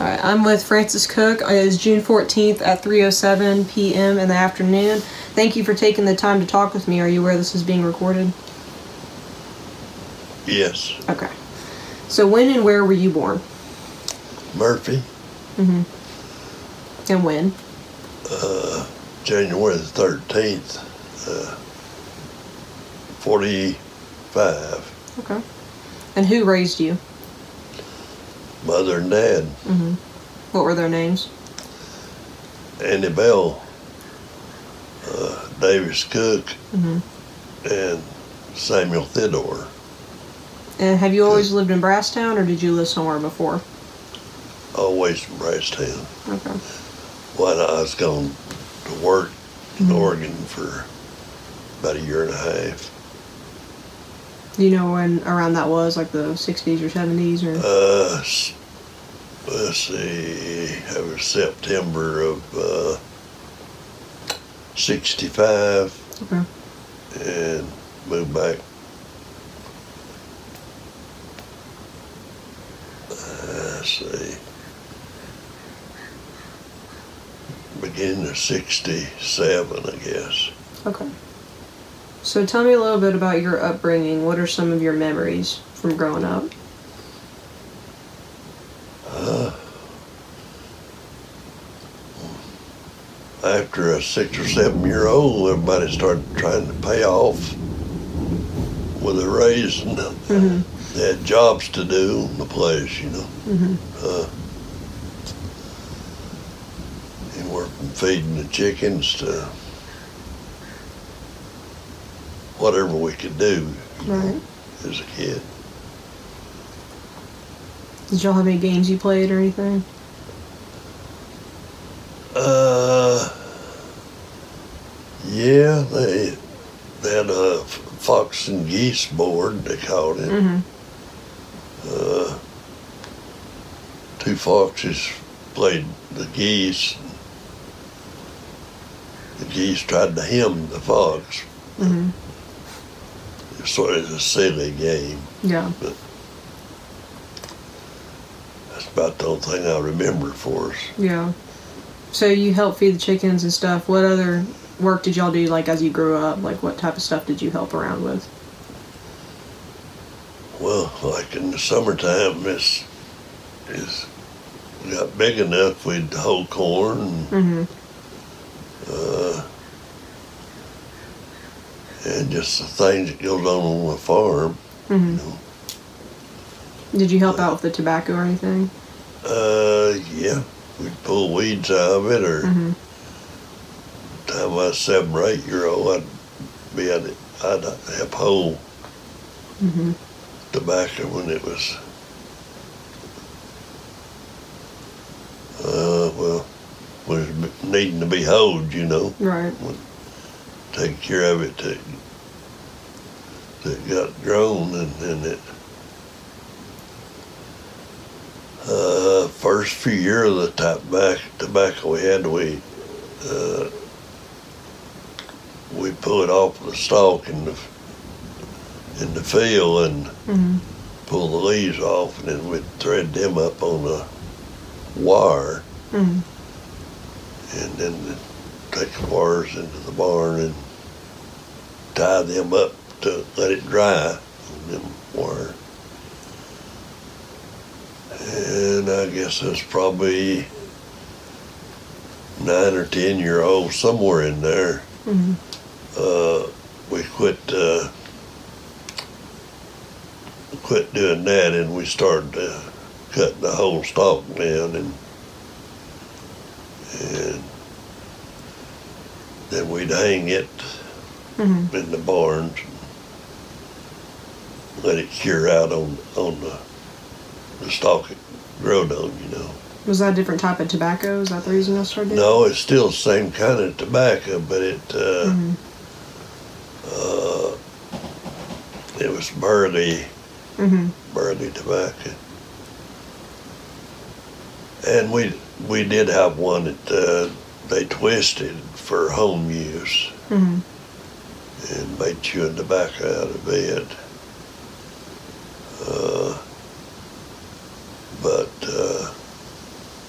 All right, I'm with Francis Cook. It is June 14th at 3:07 p.m. in the afternoon. Thank you for taking the time to talk with me. Are you aware this is being recorded? Yes. Okay. So when and where were you born? Murphy. Mm-hmm. And when? January the 13th, 45. Okay. And who raised you? Mother and Dad. Mm-hmm. What were their names? Andy Bell, Davis Cook, Mm-hmm. and Samuel Theodore. And have you always lived in Brasstown, or did you live somewhere before? Always in Brasstown. Okay. When I was going to work in Oregon for about a year and a half. Do you know when around that was, like the 60s or 70s? Or? Let's see, it was September of 65, Okay. and moved back. Let's see, beginning of 67, I guess. Okay. So tell me a little bit about your upbringing. What are some of your memories from growing up? After a 6 or 7 year old, everybody started trying to pay off with a raise, and they had jobs to do in the place, you know. Mm-hmm. And work from feeding the chickens to whatever we could do, you know, as a kid. Did y'all have any games you played or anything? Yeah, they had a fox and geese board, they called it. Mm-hmm. Two foxes played the geese. The geese tried to hem the fox. Mm-hmm. It's sort of a silly game. Yeah. But that's about the only thing I remember for us. Yeah. So you helped feed the chickens and stuff. What other work did y'all do, like, as you grew up? Like, what type of stuff did you help around with? Well, like in the summertime, we got big enough, we'd hoe corn. Mm-hmm. And just the things that goes on the farm, Mm-hmm. you know. Did you help out with the tobacco or anything? Yeah, we'd pull weeds out of it, or Mm-hmm. time I was 7 or 8 year old, I'd help hoe Mm-hmm. tobacco when it was, was needing to be hoed, you know. Right. Take care of it till it got grown, and then it, first few years of the tobacco we had, we pull it off the stalk in the field and Mm-hmm. pull the leaves off, and then we'd thread them up on a wire, Mm-hmm. and then take the wires into the barn and tie them up to let it dry on them wire. And I guess that's probably 9 or 10 year old, somewhere in there. Mm-hmm. We quit doing that, and we started cutting the whole stalk down, and then we'd hang it Mm-hmm. in the barns, and let it cure out on the stalk it growed on, you know. Was that a different type of tobacco? Is that the reason y'all started doing it? No, it's still the same kind of tobacco, but it was burley tobacco. And we did have one that they twisted for home use, Mm-hmm. and made chewing tobacco out of it. But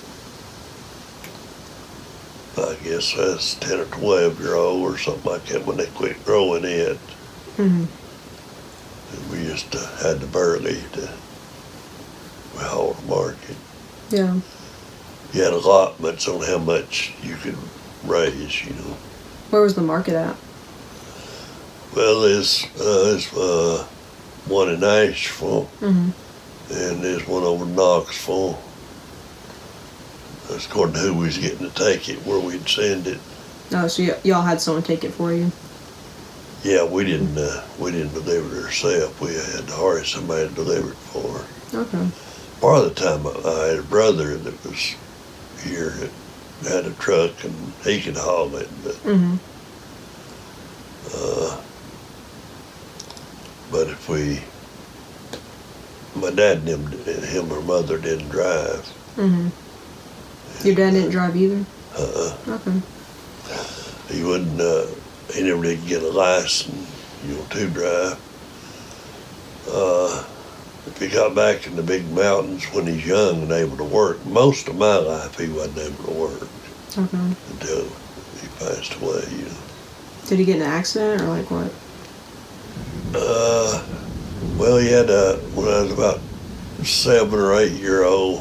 guess that's 10 or 12-year-old or something like that when they quit growing it. Mhm. And we used to had the burley to we hauled to market. Yeah. You had allotments on how much you could raise, you know. Where was the market at? Well, there's one in Asheville, Mhm. and there's one over in Knoxville. That's according to who we was getting to take it, where we'd send it. Oh, so y'all had someone take it for you. Yeah, we didn't deliver it ourselves. We had to hire somebody to deliver it for us. Okay. Part of the time, I had a brother that was here that had a truck, and he could haul it. Mhm. But if my dad and him or mother didn't drive. Mhm. Your dad didn't drive either. Okay. He wouldn't. He never did get a license, to drive. If he got back in the big mountains when he's young and able to work, most of my life he wasn't able to work Okay. until he passed away. Did he get in an accident or like what? Well, he had when I was about 7 or 8 year old.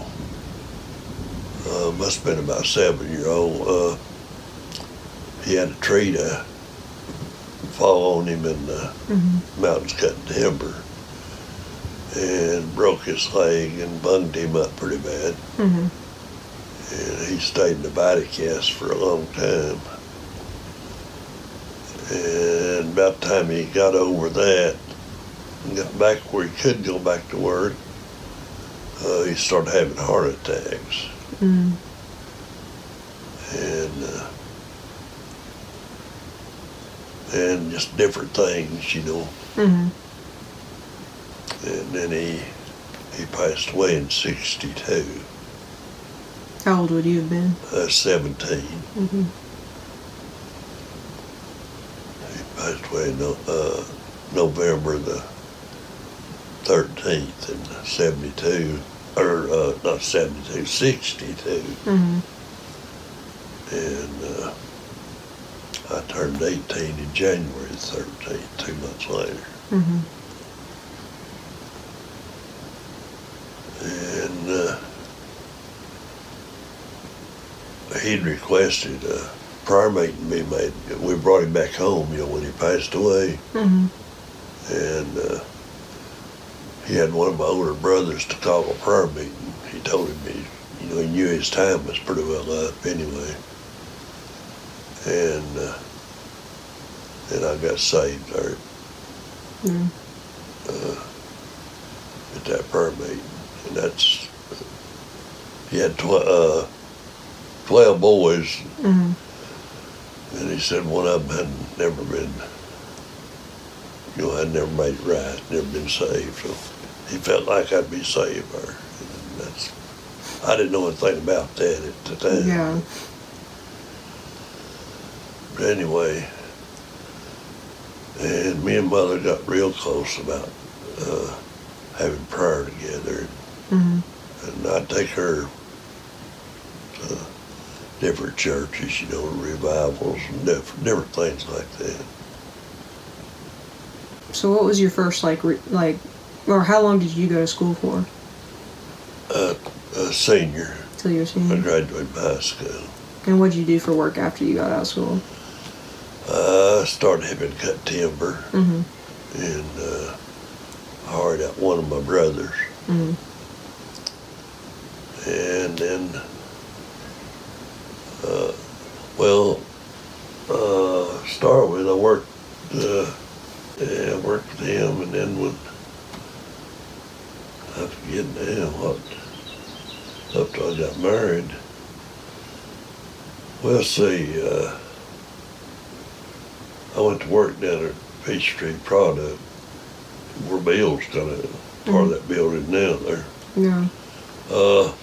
Must have been about 7-year-old. He had a tree to fall on him in the mountains cutting timber, and broke his leg and bunged him up pretty bad. Mhm. And he stayed in the body cast for a long time. And about the time he got over that and got back where he could go back to work, he started having heart attacks. Mhm. And just different things, Mhm. And then he passed away in 62. How old would you have been? 17. Mhm. He passed away November the 13th in 72, or not 72, 62. Mhm. And I turned 18 in January 13th, 2 months later. Mhm. And he'd requested a prayer meeting be made. We brought him back home, when he passed away. Mhm. And he had one of my older brothers to call a prayer meeting. He told him he knew his time was pretty well up anyway. And I got saved there Mhm. at that prayer meeting. And he had 12 boys, Mhm. and he said one of them had never been, had never made it right, never been saved. So he felt like I'd be saved there. And I didn't know anything about that at the time. Yeah. But anyway, and me and Mother got real close about having prayer together. Mhm. And I'd take her to different churches, revivals and different things like that. So what was your first or how long did you go to school for? A senior. Till you were a I senior. graduated from high school. And what did you do for work after you got out of school? I started having to cut timber, Mhm. and hired out one of my brothers. Mhm. And then, start with, I worked with him, and then when, I forget now up till I got married. Well, see, I went to work down at Peachtree Product, where Bill's part of that building now there. Yeah. Uh,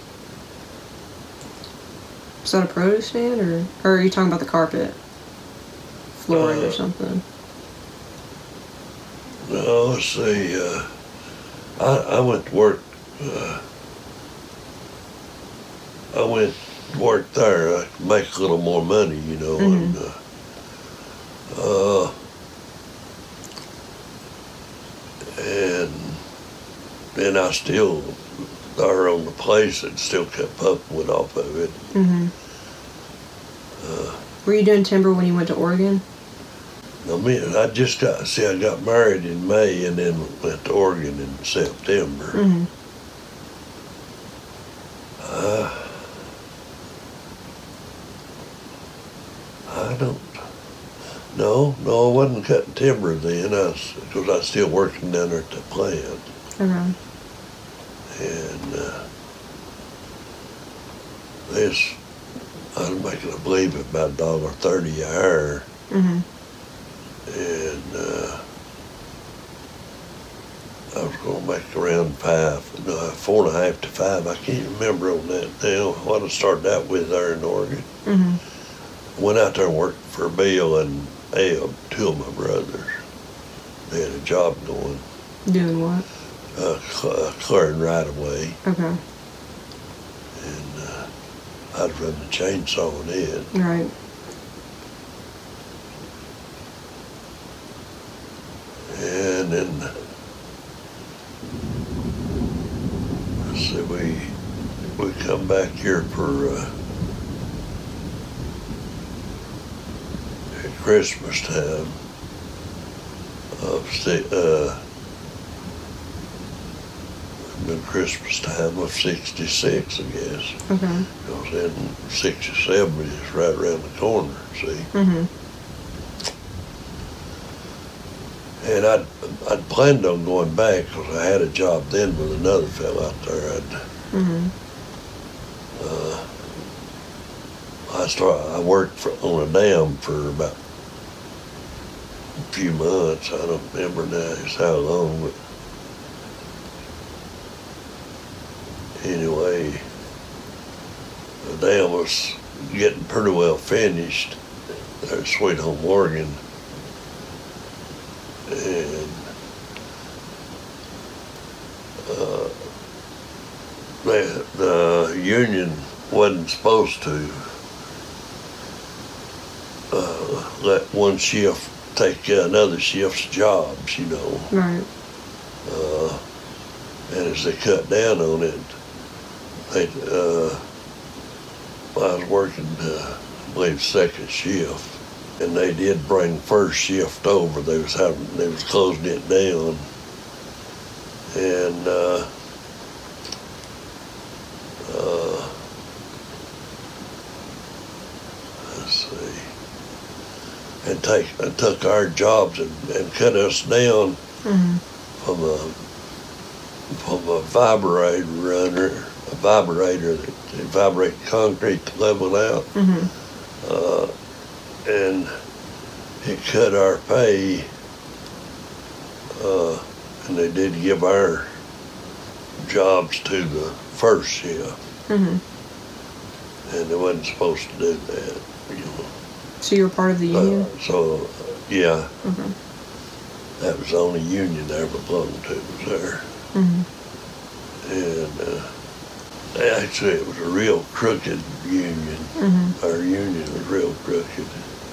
Is that a produce stand or are you talking about the carpet? Flooring or something? No, let's see. I went to work. I went work there, I could make a little more money, you know, and then I still, there on the place, and still kept up with off of it. Were you doing timber when you went to Oregon? I mean, I got married in May and then went to Oregon in September. I don't, no, I wasn't cutting timber then, because I was still working down there at the plant. Okay. And this, I was making, I believe, about $1.30 an hour. And I was going to make around 4.5 to 5. I can't remember on that now. What I started out with there in Oregon. Went out there and worked for Bill and Eb, two of my brothers. They had a job going. Doing what? Clearing right away. Okay. And I'd run the chainsaw on it. Right. And then, let's see, we come back here for at Christmas time Christmas time of '66, I guess. Okay. Because then '67 is right around the corner, see? And I'd planned on going back because I had a job then with another fellow out there. I worked on a dam for about a few months. I don't remember now just how long, but anyway, the dam was getting pretty well finished there at Sweet Home, Oregon. And the union wasn't supposed to let one shift take another shift's jobs, you know. Right. And as they cut down on it, I was working, I believe, second shift. And they did bring first shift over. They was closing it down. And let's see. And took our jobs and cut us down from a vibrator runner, a vibrator that vibrated concrete to level out. And it cut our pay, and they did give our jobs to the first shift. And they wasn't supposed to do that, you know. So you were part of the union? Yeah. That was the only union I ever belonged to, was there. And actually it was a real crooked union. Our union was real crooked.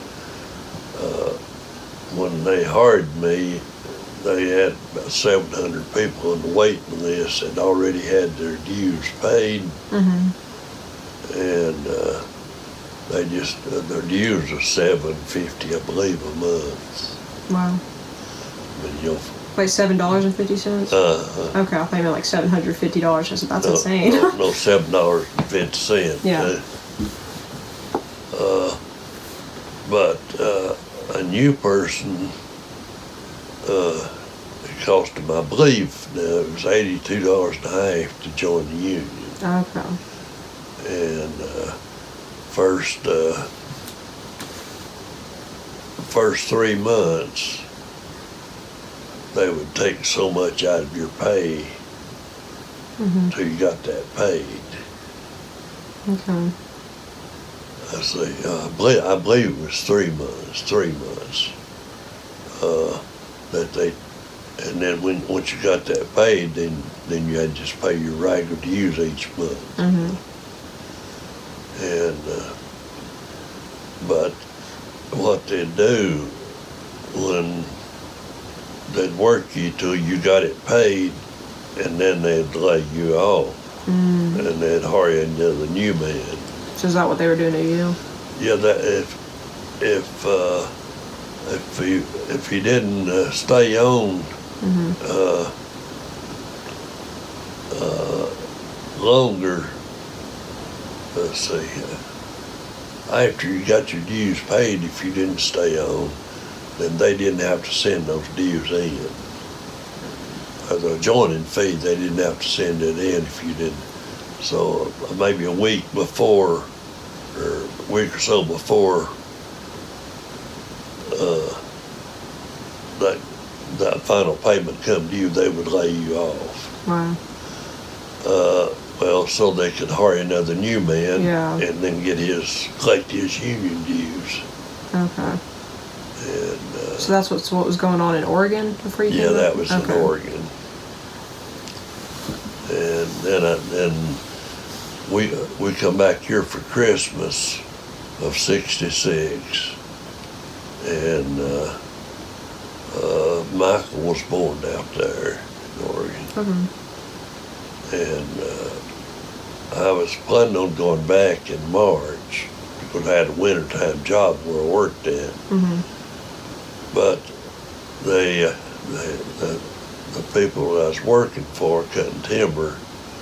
When they hired me, they had about 700 people on the waiting list that already had their dues paid. And they just, their dues was $7.50, I believe, a month. Wow. I mean, you'll, Wait, $7.50? Okay, I thought you meant like $750. That's insane. No, $7.50. Yeah. But a new person, it cost them, I believe, now it was $82.50 to join the union. Okay. And first 3 months, they would take so much out of your pay until you got that paid. Okay. I say, I believe it was 3 months. That they, and then once you got that paid, then you had to just pay your regular dues each month. what they'd do when they'd work you till you got it paid, and then they'd lay you off, and they'd hire another new man. So is that what they were doing to you? Yeah, that if he didn't stay on longer, let's see, after you got your dues paid, if you didn't stay on, then they didn't have to send those dues in. The joining fee, they didn't have to send it in if you didn't. So maybe a week before, or a week or so before that final payment come due, they would lay you off. Wow. Well, so they could hire another new man, Yeah. and then collect his union dues. Okay. And So that's what was going on in Oregon before you yeah, came that back? was Okay. in Oregon. And then we come back here for Christmas of '66, and Michael was born out there in Oregon. Mhm. And I was planning on going back in March because I had a wintertime job where I worked at. Mhm. But the people that I was working for, cutting timber,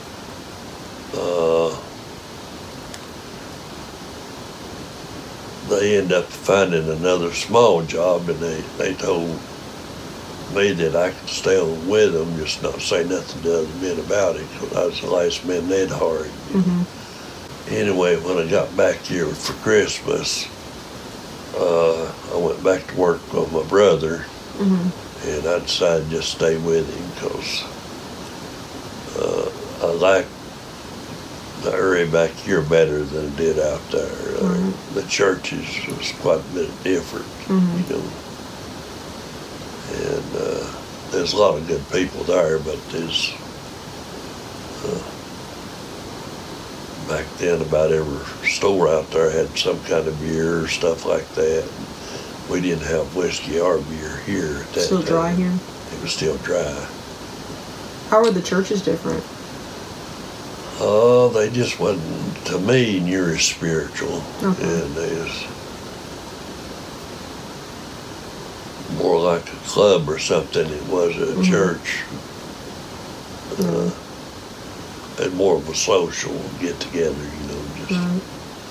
they ended up finding another small job, and they told me that I could stay on with them, just not say nothing to other men about it, because I was the last man they'd hired. Mhm. Anyway, when I got back here for Christmas, I went back to work with my brother, Mhm. and I decided to just stay with him because I liked the area back here better than I did out there. Right. The churches was quite a bit different, Mhm. you know. And there's a lot of good people there, but there's back then about every store out there had some kind of beer or stuff like that. We didn't have whiskey or beer here at that Still time. dry here? It was still dry. How were the churches different? Oh, they just wasn't, to me, near as spiritual. Okay. And they was more like a club or something. It was a church. And more of a social get together, you know, just. Right.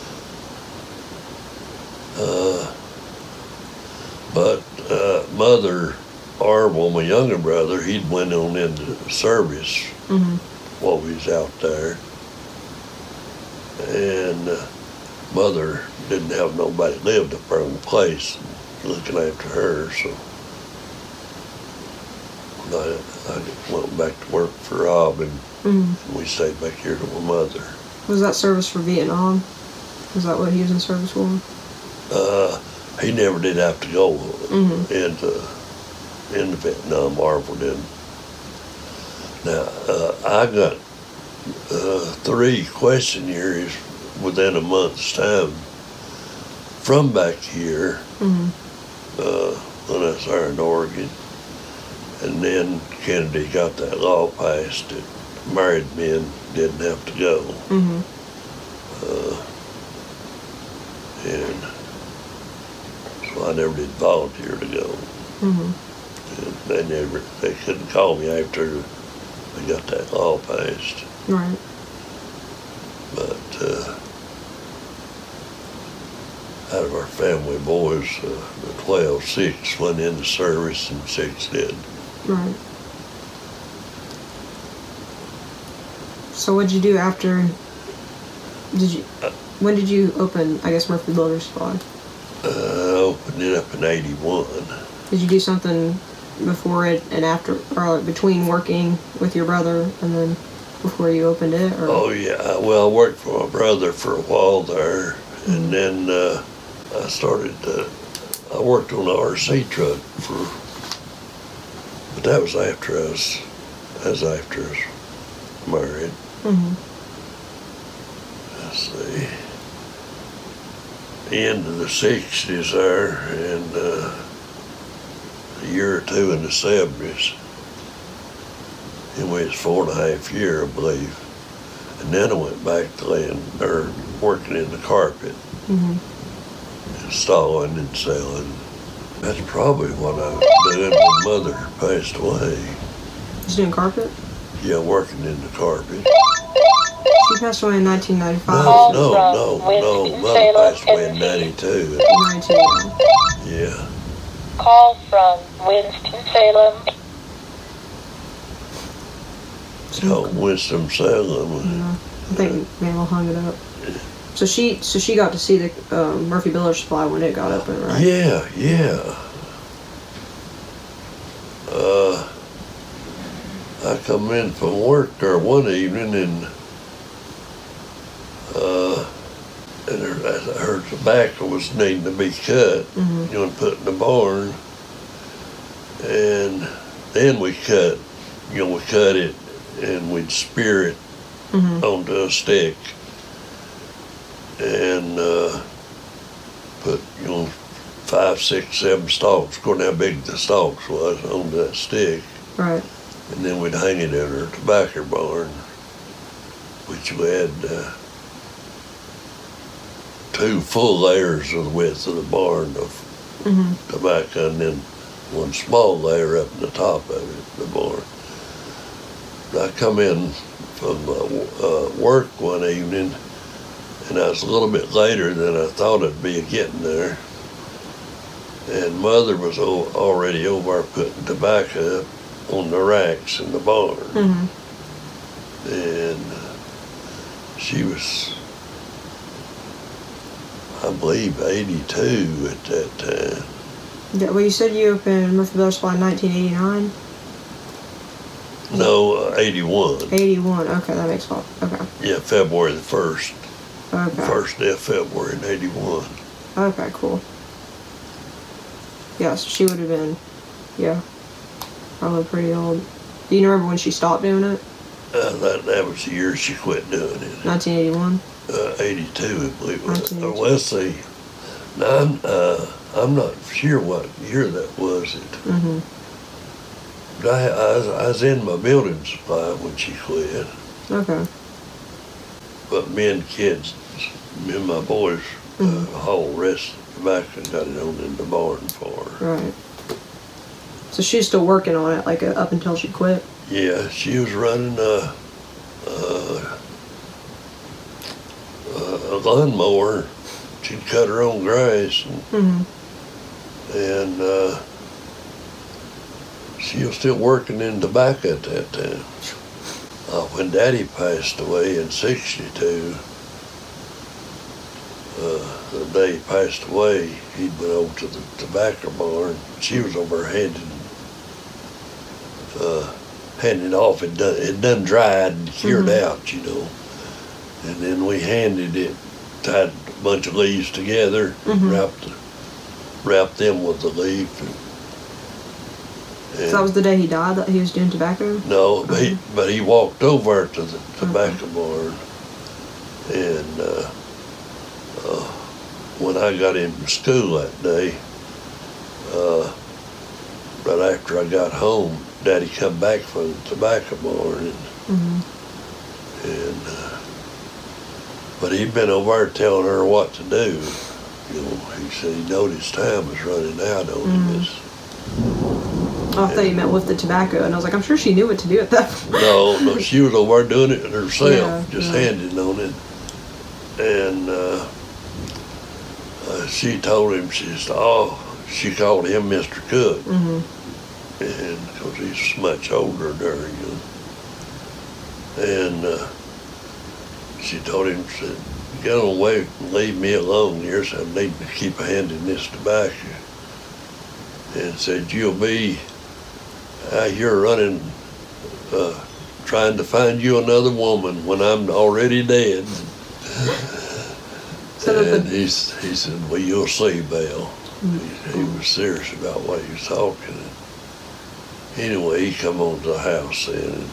But Mother Arvel, my younger brother, he'd went on into service Mhm. while we was out there. And Mother didn't have nobody lived up there in the place looking after her, so I went back to work for Rob, and Mhm. we stayed back here to my mother. Was that service for Vietnam? Was that what he was in service for? He never did have to go Mhm. into Vietnam. Arvel didn't. Now, I got 3 questionnaires within a month's time from back here Mhm. when I was there in Oregon. And then Kennedy got that law passed that married men didn't have to go. Mhm. And so I never did volunteer to go. Mhm. And they couldn't call me after they got that law passed. Right. But out of our family boys, the 12, 6 went into service and 6 did. Right. So what'd you do after? When did you open, I guess, Murphy Builder Supply? Opened it up in 81. Did you do something before it and after, or like between working with your brother and then before you opened it? Or? Oh yeah, well I worked for my brother for a while there, and then I worked on an RC truck but that was after I was married. Mhm. Let's see. end of the 60s there, and a year or two in the 70s. Anyway, it's 4.5 years, I believe. And then I went back to working in the carpet, installing and selling. That's probably what I was doing when Mother passed away. She's doing carpet? Yeah, working in the carpet. She passed away in 1995. No. Mother passed away in 92. 92. Yeah. Call from Winston-Salem. Oh, Winston-Salem. Yeah. I think Manuel hung it up. So she got to see the Murphy Builder Supply when it got open, right? Yeah. I come in from work there one evening, and her tobacco was needing to be cut, and put in the barn. And then we cut it, and we'd spear it onto a stick, and put 5, 6, 7 stalks, according to how big the stalks was, on that stick. Right. And then we'd hang it in our tobacco barn, which we had 2 full layers of the width of the barn of tobacco, and then 1 small layer up in the top of it, the barn. I come in from work one evening, and I was a little bit later than I thought I'd be getting there. And Mother was already over putting tobacco up on the racks in the barn. And she was, I believe, 82 at that time. Yeah, well, you said you opened Murphy Builder Supply in 1989? No, 81. 81, okay, that makes sense. Okay. Yeah, February the 1st. Okay. First day of February in 81. Okay, cool. Yeah, so she would have been, probably pretty old. Do you remember when she stopped doing it? That was the year she quit doing it. 1981? 82, I believe it was. 1982. Well, let's see. Now, I'm not sure what year that was. But I was in my building supply when she quit. Okay. But me and my boys hauled the rest of the tobacco and got it on in the barn for her. Right. So she was still working on it, like, up until she quit? Yeah, she was running a lawnmower. She'd cut her own grass, and she was still working in tobacco at that time. When Daddy passed away in 62, the day he passed away, he'd went over to the tobacco barn. She was over handing it off. It done dried and cured out, And then we handed it, tied a bunch of leaves together, wrapped them with the leaf. So that was the day he died, that he was doing tobacco? No, but he walked over to the tobacco barn, and when I got into school that day, right after I got home, Daddy come back from the tobacco barn, but he'd been over there telling her what to do. He said he noticed time was running out on him. Oh, I thought you meant with the tobacco, and I was like, I'm sure she knew what to do at that point. No, she was over there doing it herself, just handing on it. And she told him, she called him Mr. Cook. And because he's much older than her, And she told him, said, get away and leave me alone here, so I need to keep handing this tobacco. And said, you'll be out here running, trying to find you another woman when I'm already dead. And he said, well, you'll see, Belle. He was serious about what he was talking. Anyway, he come on to the house then, and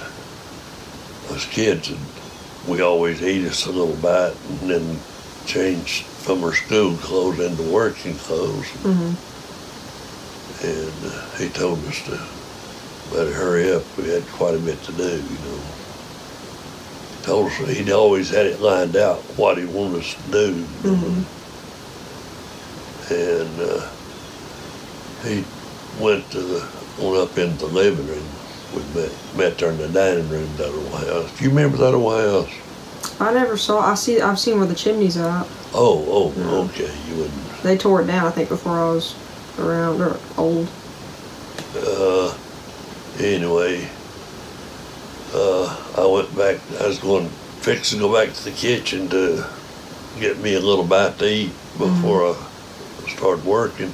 us kids, we always eat us a little bite and then change from her school clothes into working clothes. Mhm. And he told us to better hurry up. We had quite a bit to do, you know. He told us he'd always had it lined out what he wanted us to do. Mhm. And he went went up into the living room. We met there in the dining room, that old house. Do you remember that old house? I never saw. I've seen where the chimney's at. Oh, No. okay. You wouldn't. They tore it down, I think, before I was around or old. Anyway, I went back. I was fix to go back to the kitchen to get me a little bite to eat before I started working.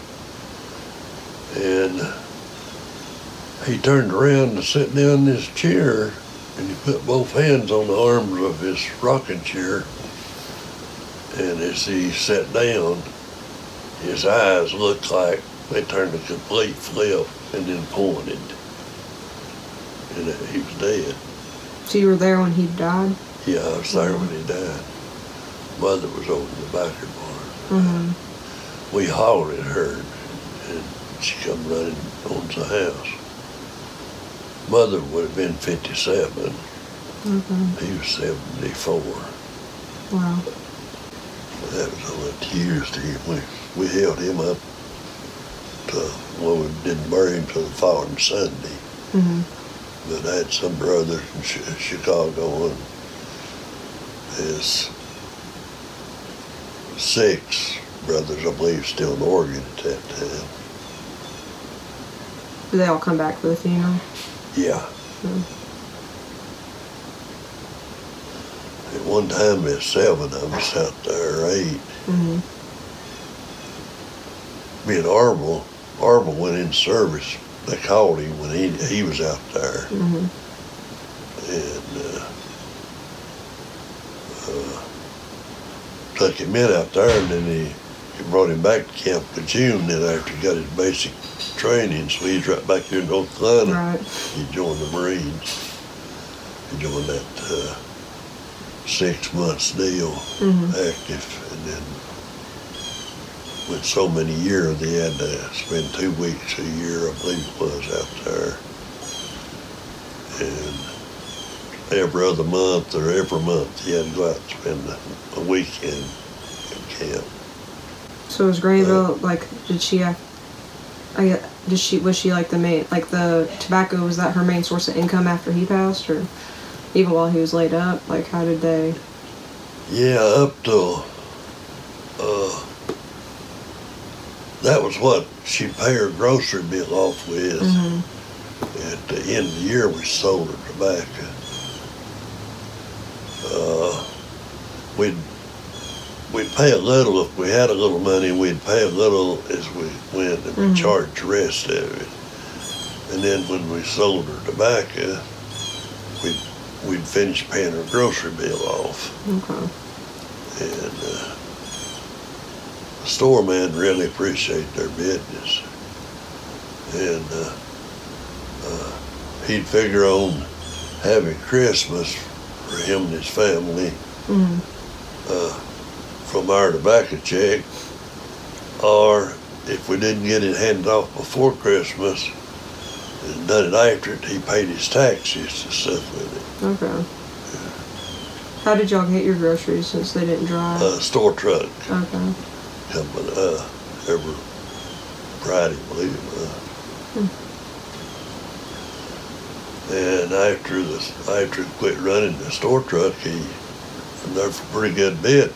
And he turned around to sit down in his chair, and he put both hands on the arms of his rocking chair. And as he sat down, his eyes looked like they turned a complete flip and then pointed. And he was dead. So you were there when he died? Yeah, I was there when he died. Mother was over in the back of the barn. Mm-hmm. We hollered at her, and she come running on the house. Mother would have been 57. Mm-hmm. He was 74. Wow. That was only tears to him. We held him up we didn't bury him till the following Sunday. Mm-hmm. But I had some brothers in Chicago, and his 6 brothers, I believe, still in Oregon at that time. Did they all come back for the funeral? Yeah. Mm. At one time, there's 7 of us out there, or 8. Mm-hmm. Me and Arvel went in service. They called him when he was out there. Mm-hmm. And took him in out there, and then he brought him back to Camp Lejeune. Then after he got his basic training, so he's right back here in North Carolina. Right. He joined the Marines. He joined that 6 months deal, active, and then with so many years, they had to spend 2 weeks a year, I believe it was, out there. And every other month or every month, he had to go out and spend a weekend in camp. So was Granville was she like the main, like the tobacco, was that her main source of income after he passed, or even while he was laid up? Like, how did they? Yeah, up till that was what she'd pay her grocery bill off with. Mm-hmm. At the end of the year, we sold her tobacco. We'd pay a little if we had a little money. We'd pay a little as we went, and we'd charge the rest of it. And then when we sold her tobacco, we'd finish paying her grocery bill off. Okay. And the store man really appreciated their business. And he'd figure on having Christmas for him and his family from our tobacco check, or if we didn't get it handed off before Christmas and done it after it, he paid his taxes and stuff with it. Okay. How did y'all get your groceries since they didn't drive? Store truck. Okay. Coming every Friday, I believe it was. And after he quit running the store truck, he was there for a pretty good bit.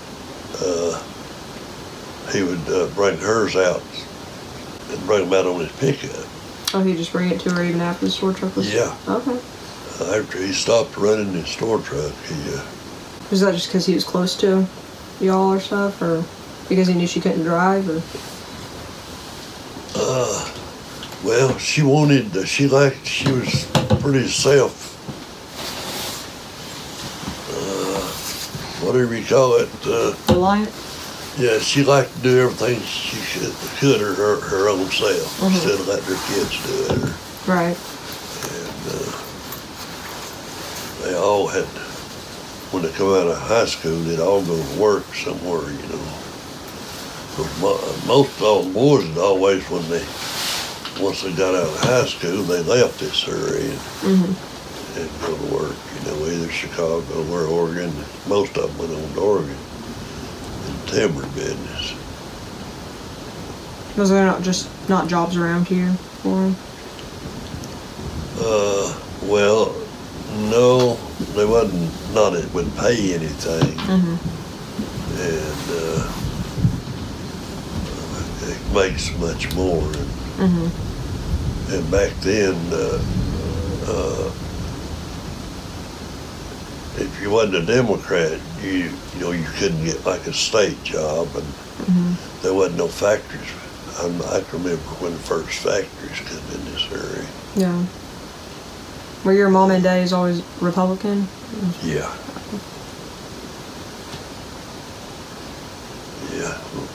He would bring hers out and bring them out on his pickup. Oh, he'd just bring it to her even after the store truck was? Yeah. Okay. After he stopped running his store truck, Was that just because he was close to y'all or stuff, or because he knew she couldn't drive, or? well, she was pretty whatever you call it. Reliant? Yeah, she liked to do everything she could her own self, instead of letting her kids do it. Right. And they all had when they come out of high school, they'd all go to work somewhere, you know. But most all the boys would always, once they got out of high school, they left this area and go to work, you know, either Chicago or Oregon. Most of them went on to Oregon in timber business. Was there not jobs around here for him? Well, no, there wasn't, not it would pay anything. And it makes much more. And back then, if you wasn't a Democrat, you know, you couldn't get like a state job, and there wasn't no factories. I can remember when the first factories come in this area. Yeah. Were your mom and daddies always Republican? Yeah. Yeah.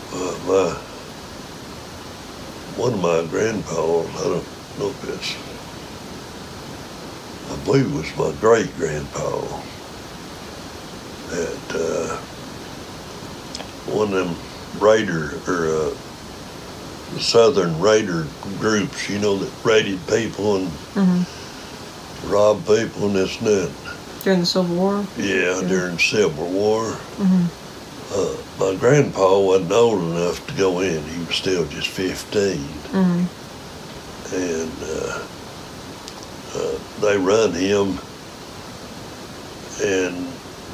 One of my grandpas, I don't know if it's, I believe it was my great-grandpa, that one of them Raider, or the Southern Raider groups, you know, that raided people and robbed people and this and that. During the Civil War? Yeah, during the Civil War. My grandpa wasn't old enough to go in. He was still just 15. And they run him and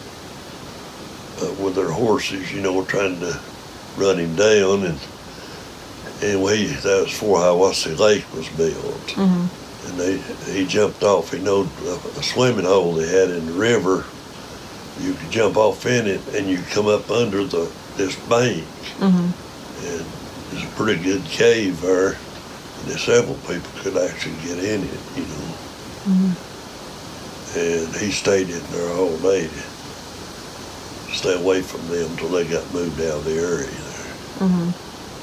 with their horses, you know, trying to run him down. And anyway, that was before Hiawassee Lake was built. And he jumped off. He knowed a swimming hole they had in the river. You could jump off in it, and you'd come up under this bank. And there's a pretty good cave there, and several people could actually get in it, you know. And he stayed in there all day to stay away from them until they got moved out of the area there.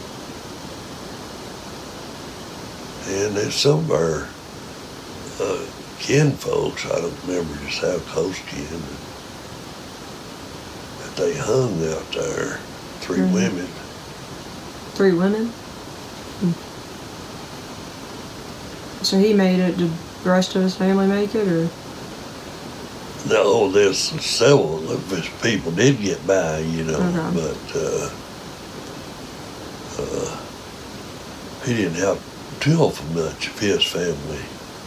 And there's some of our kin folks, I don't remember just how close kin, but they hung out there, 3 women. 3 women? So he made it. Did the rest of his family make it, or? No, there's several of his people did get by, you know, but he didn't have too awful much of his family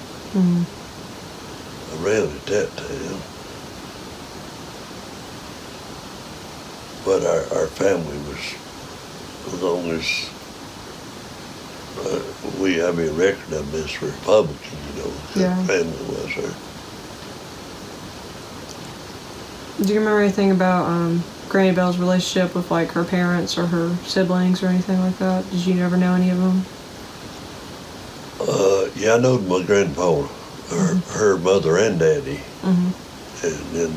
around at that time. But our family was, as long as we have a record of this Republican, you know, that family was there. Do you remember anything about Granny Belle's relationship with like her parents or her siblings or anything like that? Did you ever know any of them? Yeah, I knowed my grandpa, her mother and daddy. And then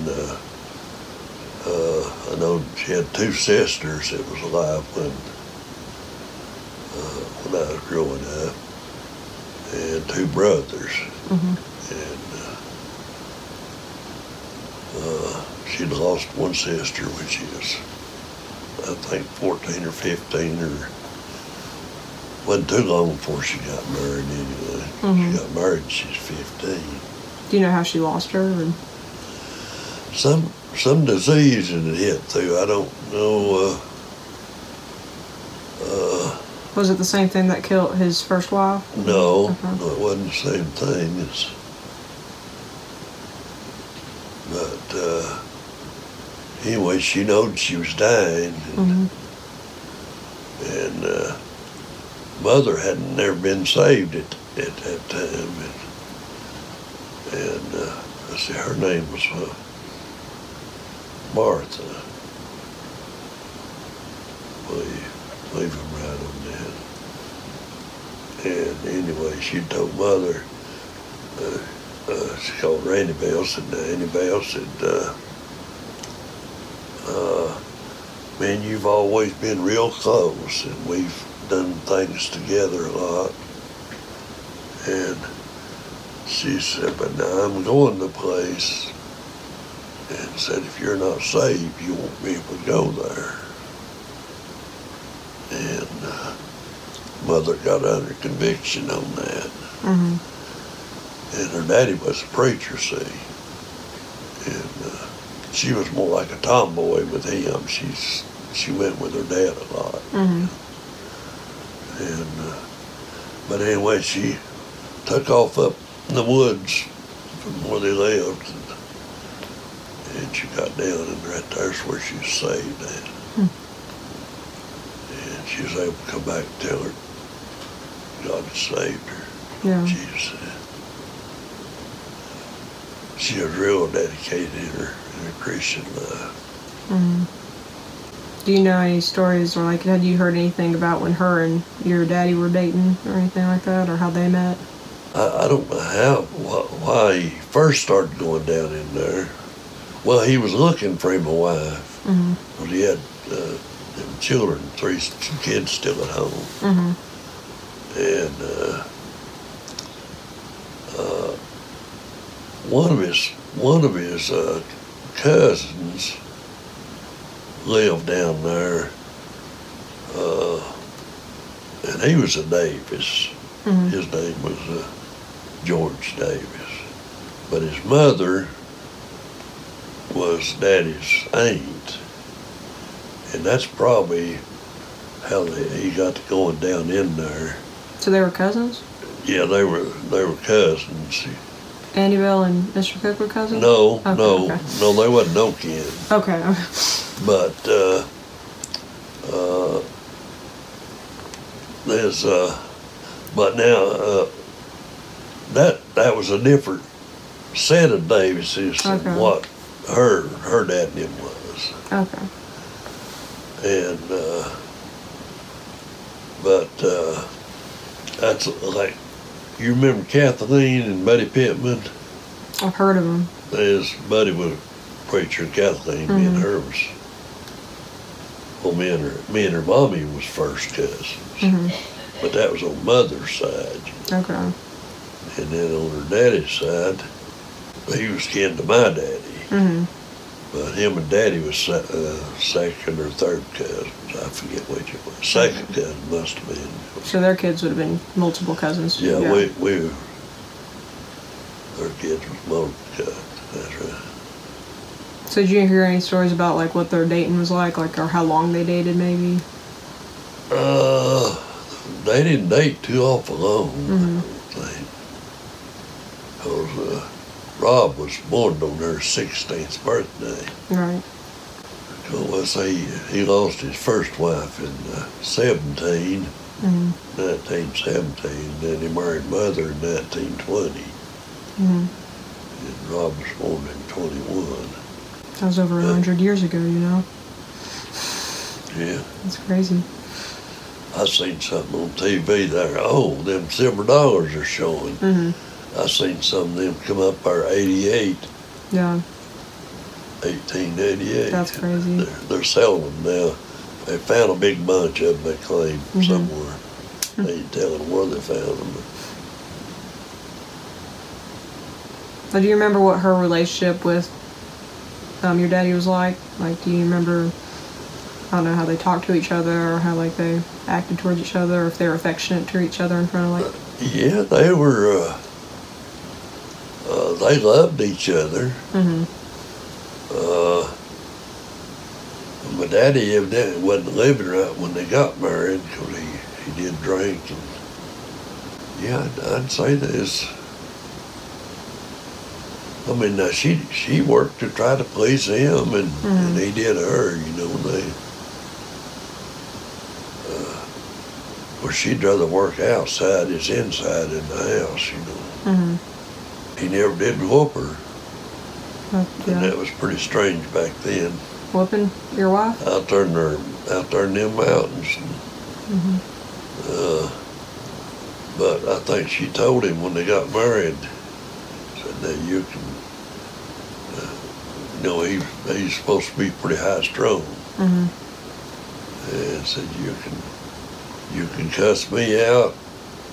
I know she had 2 sisters that was alive when I was growing up, and 2 brothers. And she'd lost one sister when she was, I think, 14 or 15, or wasn't too long before she got married anyway. She got married when she was 15. Do you know how she lost her? Or? Some disease that it hit through. I don't know. Was it the same thing that killed his first wife? No, no, it wasn't the same thing. But anyway, she knowed she was dying, and mother hadn't never been saved at that time, and I see her name was Martha. Leave him right on that. And anyway, she told mother, she called Randy Bell, said, Annie Bell said, man, you've always been real close, and we've done things together a lot. And she said, but now I'm going to place, and said, if you're not saved, you won't be able to go there. And mother got under conviction on that. Mm-hmm. And her daddy was a preacher, see. And she was more like a tomboy with him. She went with her dad a lot. Mm-hmm. And but anyway, she took off up in the woods from where they lived, and she got down, and right there's where she was saved at. And she was able to come back and tell her God had saved her. Yeah. She was real dedicated in her Christian life. Mm-hmm. Do you know any stories, or like, had you heard anything about when her and your daddy were dating or anything like that, or how they met? I don't know why he first started going down in there. Well, he was looking for him a wife. Mm-hmm. But he had them children, two kids still at home. Mm-hmm. And one of his cousins lived down there, and he was a Davis. Mm-hmm. His name was George Davis, but his mother was Daddy's aunt, and that's probably how he got to going down in there. So they were cousins? Yeah, they were cousins. Andy Bell and Mr. Cook were cousins? No, Okay, no, okay. no, they wasn't no kin. Okay. But there's but now that was a different set of Davises than Okay. what her dad and him was. Okay. And but that's like, you remember Kathleen and Buddy Pittman? I've heard of them. His buddy was a preacher, Kathleen. Me and her was, well, me and her mommy was first cousins. Mm-hmm. But that was on mother's side. Okay. And then on her daddy's side, he was kin to my daddy. Mm-hmm. But him and daddy was second or third cousins. I forget which it was. Second cousin must have been. So their kids would have been multiple cousins. Yeah, we their kids was multiple cousins. That's right. So did you hear any stories about like what their dating was like or how long they dated maybe? They didn't date too awful long, Mm-hmm. I don't think. Because Rob was born on their 16th birthday. Right. So let's say he lost his first wife in 1917, Mm-hmm. then he married mother in 1920, Mm-hmm. and Rob was born in 21. That was over 100 years ago, you know? Yeah. That's crazy. I seen something on TV there. Oh, them silver dollars are showing. Mm-hmm. I seen some of them come up there 88, Yeah. 1888. That's crazy. They're selling them now. They found a big bunch of them, they claim, Mm-hmm. somewhere. They ain't telling where they found them. But do you remember what her relationship with your daddy was like? Like, do you remember, I don't know, how they talked to each other or how, like, they acted towards each other or if they were affectionate to each other in front of, like... Yeah, they were, they loved each other. Mm-hmm. My daddy evidently wasn't living right when they got married because he did drink. And yeah, I'd say this. I mean, now she worked to try to please him, and, and he did her, you know. Or she'd rather work outside as inside in the house, you know. Mm-hmm. He never did whoop her, Yeah. and that was pretty strange back then. Whooping your wife? Out there in them mountains. Mm-hmm. But I think she told him when they got married, said that you can, he's supposed to be pretty high strung, Mm-hmm. and said you can cuss me out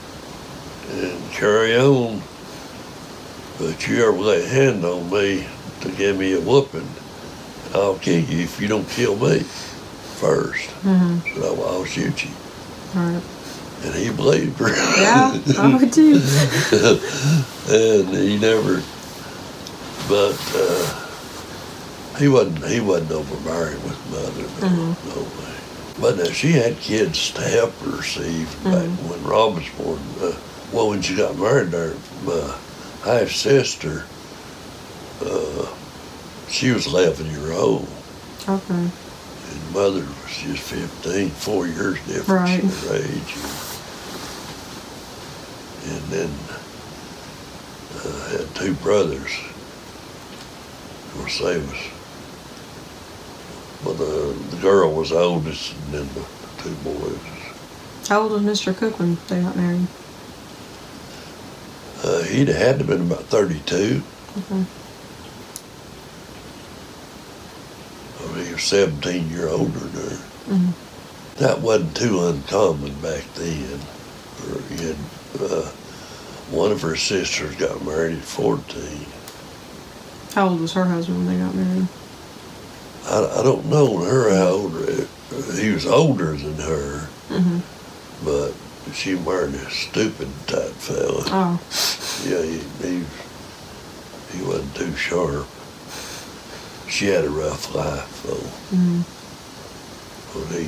and carry on, but you ever lay a hand on me, to give me a whooping. I'll kill you if you don't kill me first. Mm-hmm. So I'll shoot you. All right. And he believed her. Yeah, I would too. And he never, but he wasn't overbearing with mother. No way. But now she had kids to help her. See, back when Rob was born. Well, when she got married, my half sister, she was 11 years old. Okay. And mother was just 15, 4 years difference Right. in her age. And then had two brothers. Of course, they was, well, the girl was the oldest, and then the two boys. How old was Mr. Cook when they got married? He'd had to been about 32. Okay. I mean, he was 17 years older than her. Mm-hmm. That wasn't too uncommon back then. You had, one of her sisters got married at 14. How old was her husband when they got married? I don't know her how old. He was older than her, but she married a stupid type fella. Oh. Yeah, he wasn't too sharp. She had a rough life though. Well,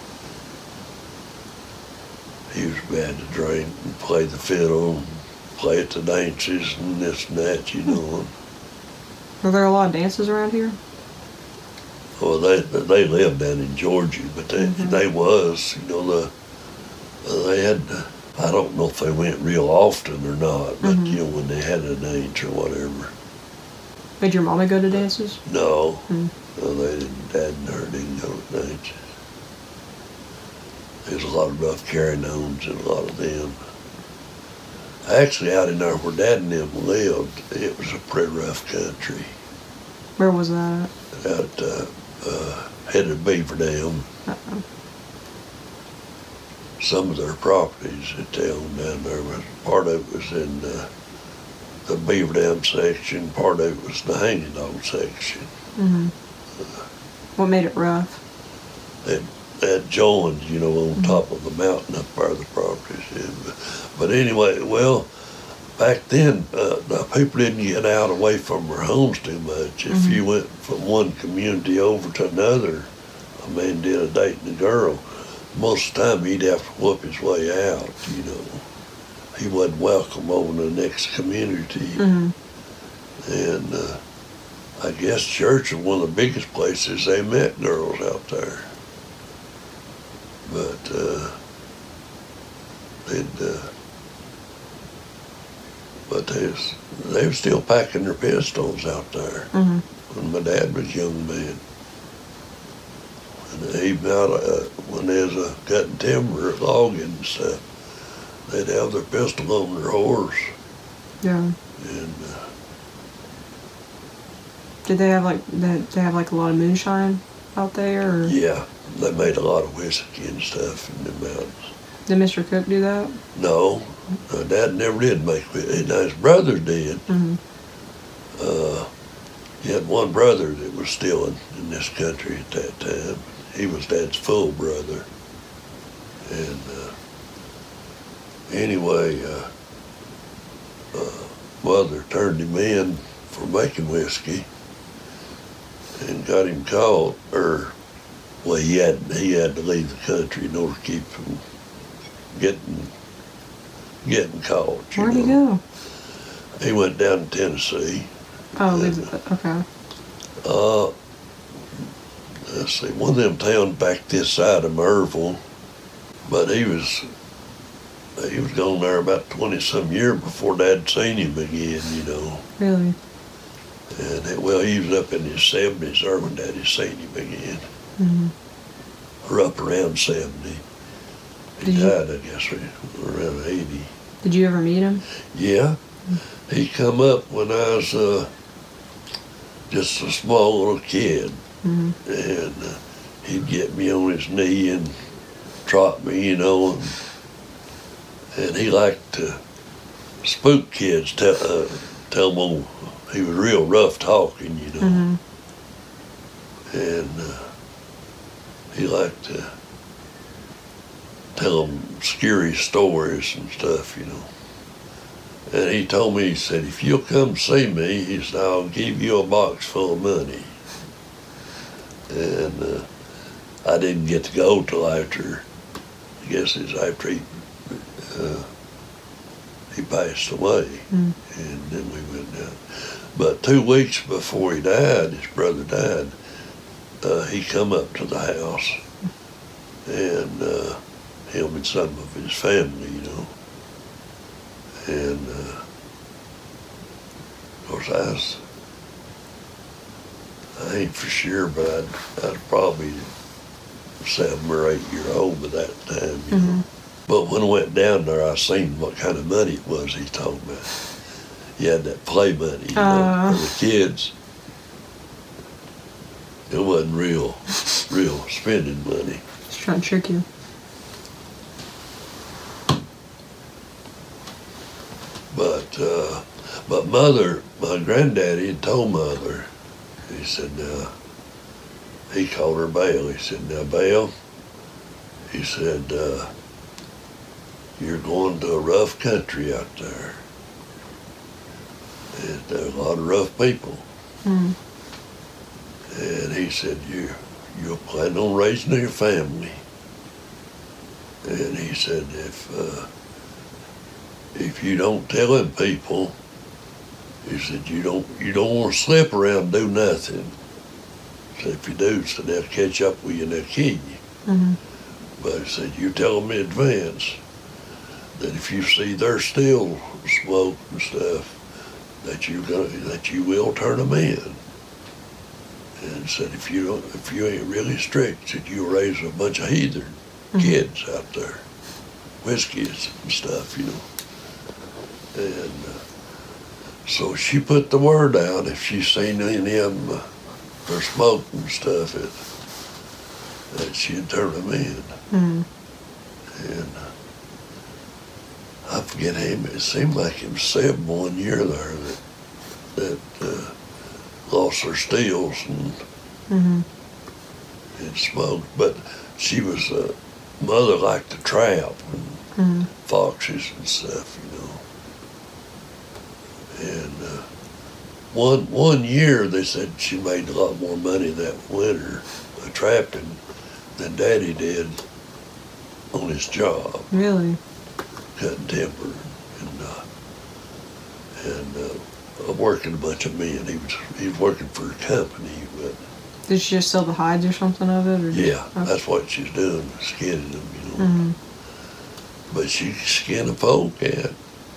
he was bad to drink and play the fiddle, and play at the dances and this and that, you know. Were there a lot of dances around here? Well, they lived down in Georgia, but they was, you know, they had, I don't know if they went real often or not, but you know, when they had a dance or whatever. Did your mama go to dances? No, no, they didn't. Dad and her didn't go to dances. There's a lot of rough carry-ons and a lot of them. Actually, out in there where Dad and them lived, it was a pretty rough country. Where was that at? Out headed Beaver Dam. Uh-oh. Some of their properties that they owned down there, was part of it was in the Beaver Dam section, part of it was the Hanging Dog section. What made it rough? That joined, you know, on top of the mountain up there, the properties. But anyway, well, back then, the people didn't get out away from their homes too much. If you went from one community over to another, a man did a dating a girl, most of the time he'd have to whoop his way out, you know. He wasn't welcome over to the next community. And I guess church was one of the biggest places they met girls out there. But they were still packing their pistols out there when my dad was a young man. And even out when they was cutting timber, logging and stuff, they'd have their pistol on their horse. Yeah. And Did they have like a lot of moonshine out there? Or? yeah, they made a lot of whiskey and stuff in the mountains. Did Mr. Cook do that? No, Dad never did make whiskey. Now his brothers did. He had one brother that was still in this country at that time. He was Dad's full brother. And anyway, mother turned him in for making whiskey and got him caught, well, he had to leave the country in order to keep from getting caught. Where'd he go? He went down to Tennessee. Oh, okay. Let's see, one of them towns back this side of Merville, but he was gone there about 20-some years before Dad seen him again, you know. Really? And he was up in his 70s there when Daddy seen him again. Or up around 70. He died, I guess, around 80. Did you ever meet him? Yeah. He come up when I was just a small little kid. And he'd get me on his knee and trot me, you know. And he liked to spook kids, tell him, he was real rough talking, you know. Mm-hmm. And he liked to tell them scary stories and stuff, you know. And he told me, he said, if you'll come see me, he said, I'll give you a box full of money. And I didn't get to go till after, I guess it's after he passed away. Mm. And then we went down. But 2 weeks before he died, his brother died, he come up to the house, and him and some of his family, you know. And of course I ain't for sure, but I was probably 7 or 8 years old at that time, you know. But when I went down there, I seen what kind of money it was he talking about. He had that play money, you know, for the kids. It wasn't real spending money. Just trying to trick you. But mother, my granddaddy had told mother, he said, he called her Belle. He said, now, Belle, he said, you're going to a rough country out there. And there's a lot of rough people. Mm. And he said, you're planning on raising your family. And he said, if you don't tell them people, he said, you don't want to slip around and do nothing. So if you do, so they'll catch up with you and they'll kill you. Mm-hmm. But he said, you tell them in advance that if you see there's still smoke and stuff, that you will turn them in. And said, if you ain't really strict, said you'll raise a bunch of heathen kids out there, whiskies and stuff, you know. And so she put the word out if she seen any of them or smoke and stuff, that she'd turn them in. Mm. And I forget him. It seemed like it was 7 1 year there that lost their steels and smoked. But she was mother liked to trap and foxes and stuff, you know. And one year they said she made a lot more money that winter trapping than Daddy did on his job. Really? Cutting timber and working a bunch of men. He was working for a company, but Did she just sell the hides or something of it? Or yeah, okay. that's what she's doing, skinning them, you know. Mm-hmm. But she skinned a polecat,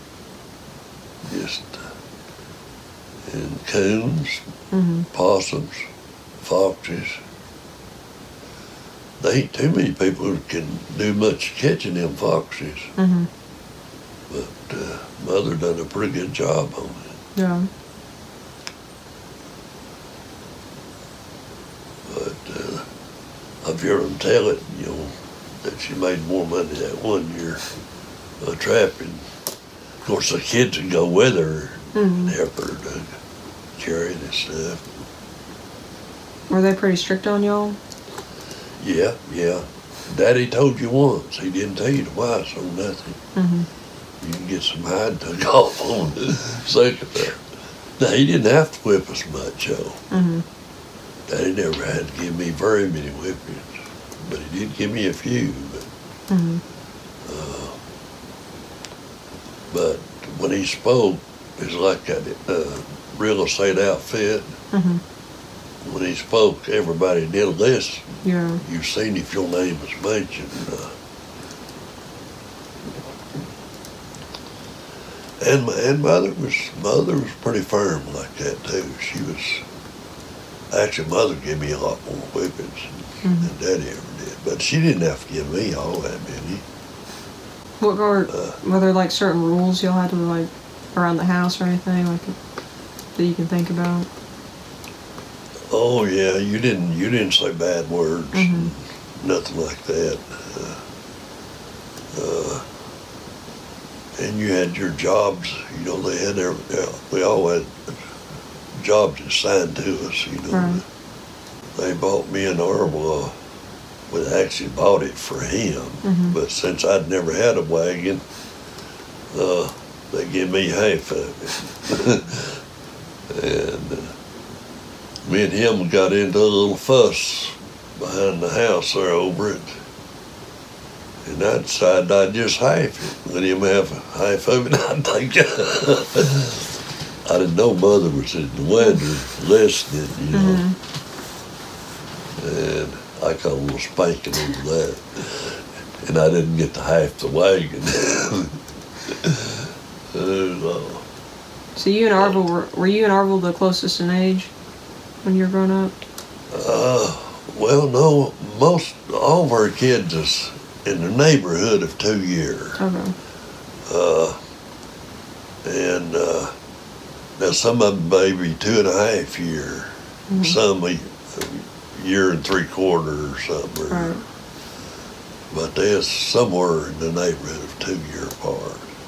just and coons, possums, foxes. There ain't too many people who can do much catching them foxes. Mm-hmm. But Mother done a pretty good job on it. Yeah. But I've heard them tell it, you know, that she made more money that 1 year trapping. Of course, the kids would go with her and help her to carry and stuff. Were they pretty strict on y'all? Yeah. Daddy told you once. He didn't tell you twice on nothing. Mm-hmm. You can get some hide took off on the second there. Now, he didn't have to whip us much, though. Mm-hmm. Daddy never had to give me very many whippings, but he did give me a few. But when he spoke, it was like a real estate outfit. Mm-hmm. When he spoke, everybody did listen. Yeah. You seen if your name was mentioned. And mother was pretty firm like that too. She was actually mother gave me a lot more whippings than Daddy ever did, but she didn't have to give me all that many. What were there like certain rules y'all had to like around the house or anything like that you can think about? Oh yeah, you didn't say bad words, nothing like that. and you had your jobs, you know, they had their, we all had jobs assigned to us, you know. Right. They bought me an arm, well, they actually bought it for him, but since I'd never had a wagon, they give me half of it. And me and him got into a little fuss behind the house there over it. And I decided I'd just half it. Let him have half of it. I'd take it. I didn't know Mother was in the weather listening, you know. And I got a little spanking over that. And I didn't get to half the wagon. So you and Arville, were you and Arville the closest in age when you were growing up? Well, no, all of our kids is in the neighborhood of 2 years. Okay. And now some of them maybe 2.5 years, some a year and 3/4 or something. Right. But they're somewhere in the neighborhood of 2 year apart.